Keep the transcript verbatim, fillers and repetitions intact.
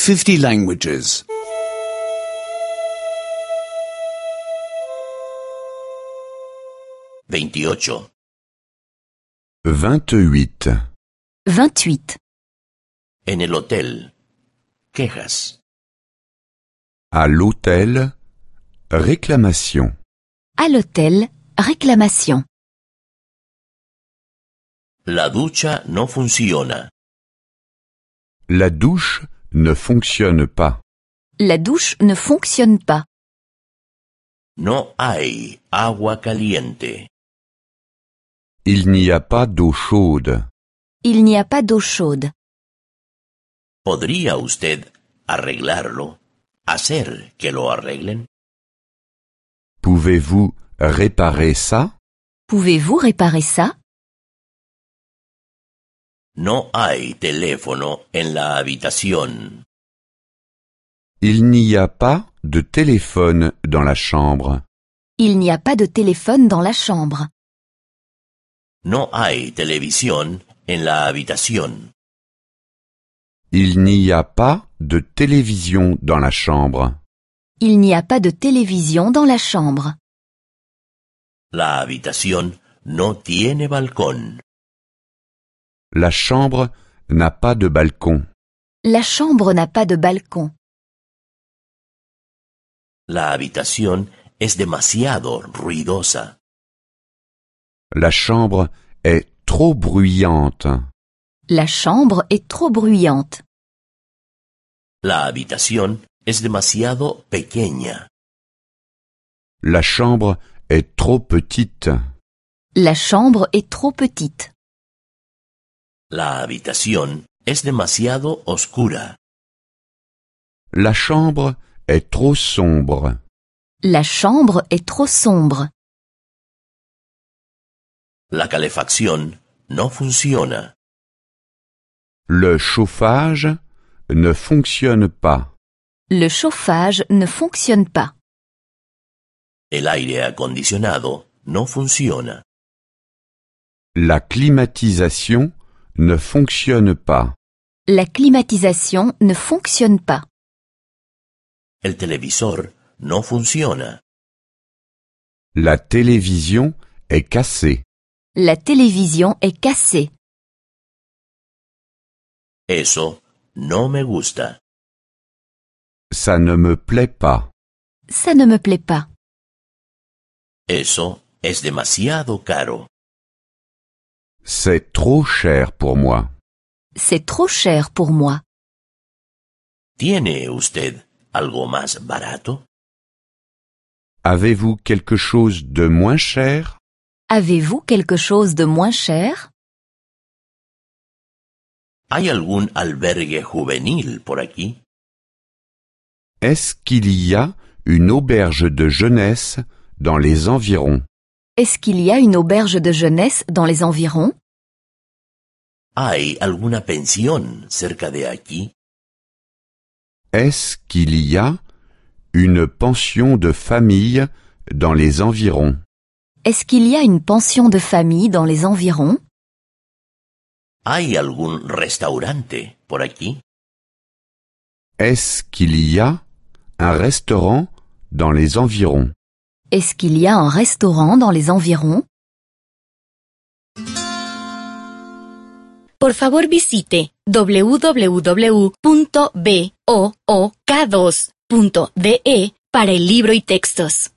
fifty languages. veintiocho. vingt-huit. vingt-huit. En el hotel. Quejas. À l'hôtel, réclamation. À l'hôtel, réclamation. La ducha no funciona. La douche ne fonctionne pas. La douche ne fonctionne pas. No hay agua caliente. Il n'y a pas d'eau chaude. Il n'y a pas d'eau chaude. ¿Podría usted arreglarlo? ¿Hacer que lo arreglen? Pouvez-vous réparer ça? Pouvez-vous réparer ça? No hay teléfono en la habitación. Il n'y a pas de téléphone dans la chambre. Il n'y a pas de téléphone dans la chambre. No hay televisión en la habitación. Il n'y a pas de télévision dans la chambre. Il n'y a pas de télévision dans la chambre. La habitación no tiene balcón. La chambre n'a pas de balcon. La chambre n'a pas de balcon. La habitación es demasiado ruidosa. La chambre est trop bruyante. La chambre est trop bruyante. La habitación es demasiado pequeña. La chambre est trop petite. La chambre est trop petite. La habitación es demasiado oscura. La chambre est trop sombre. La chambre est trop sombre. La calefacción no funciona. Le chauffage ne fonctionne pas. Le chauffage ne fonctionne pas. El aire acondicionado no funciona. La climatisation ne fonctionne pas. La climatisation ne fonctionne pas. El televisor no funciona. La télévision est cassée. La télévision est cassée. Eso no me gusta. Ça ne me plaît pas. Ça ne me plaît pas. Eso es demasiado caro. C'est trop cher pour moi. C'est trop cher pour moi. ¿Tiene usted algo más barato? Avez-vous quelque chose de moins cher? Avez-vous quelque chose de moins cher? ¿Hay algún albergue juvenil por aquí? Est-ce qu'il y a une auberge de jeunesse dans les environs? Est-ce qu'il y a une auberge de jeunesse dans les environs? ¿Hay alguna pensión cerca de aquí? Est-ce qu'il y a une pension de famille dans les environs? Est-ce qu'il y a une pension de famille dans les environs? ¿Hay algún restaurante por aquí? Est-ce qu'il y a un restaurant dans les environs? Est-ce qu'il y a un restaurant dans les environs? Por favor visite doble u doble u doble u punto book dos punto de para el libro y textos.